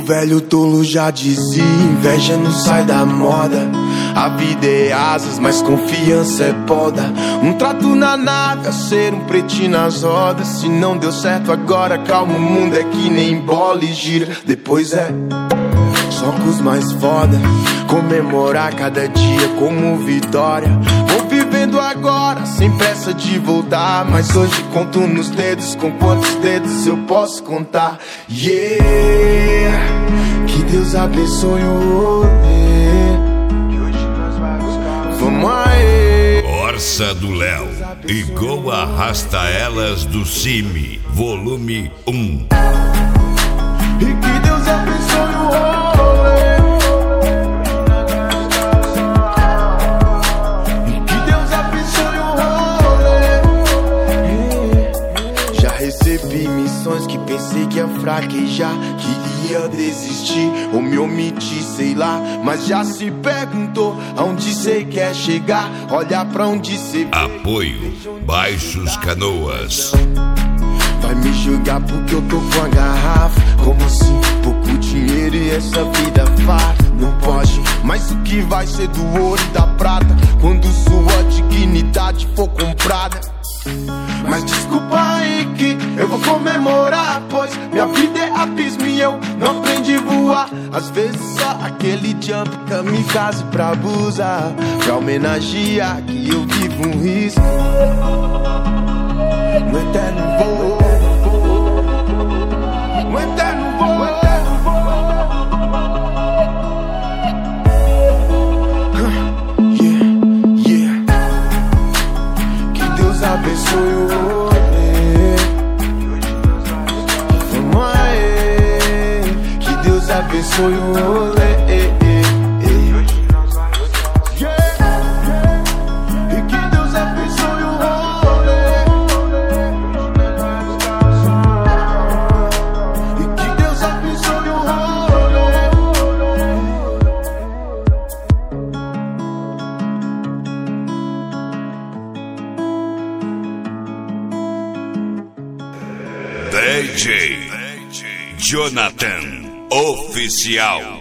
velho tolo já dizia, inveja não sai da moda. A vida é asas, mas confiança é poda. Um trato na nave, a ser um pretinho nas rodas. Se não deu certo agora, calma, o mundo é que nem bola e gira. Depois é só com os mais foda. Comemorar cada dia como vitória. Vou vivendo agora, sem pressa de voltar. Mas hoje conto nos dedos, com quantos dedos eu posso contar. Yeah, que Deus abençoe o rolê. Vamos aí. Orça do Léo e Go Arrasta Elas do Cime, volume 1. E que Deus abençoe o rolê. E que Deus abençoe o rolê. Já recebi missões que pensei que ia fraquejar, que ia desistir ou me omitir, sei lá. Mas já se perguntou aonde cê quer chegar? Olha pra onde cê vê. Apoio Baixos Canoas. Vai me julgar porque eu tô com a garrafa. Como assim? Pouco dinheiro e essa vida farta. Não pode, mas o que vai ser do ouro e da prata quando sua dignidade for comprada? Mas desculpa aí que eu vou comemorar, pois minha vida é abismo e eu não aprendi a voar. Às vezes só aquele jump kamikaze pra abusar, pra homenagear que eu vivo um risco no eterno voo. No eterno voo. Abençoe o rolê. Vamos aí. Que Deus abençoe o rolê. E que Deus abençoe o rolê. E que Deus abençoe o rolê. DJ Jonathan Oficial.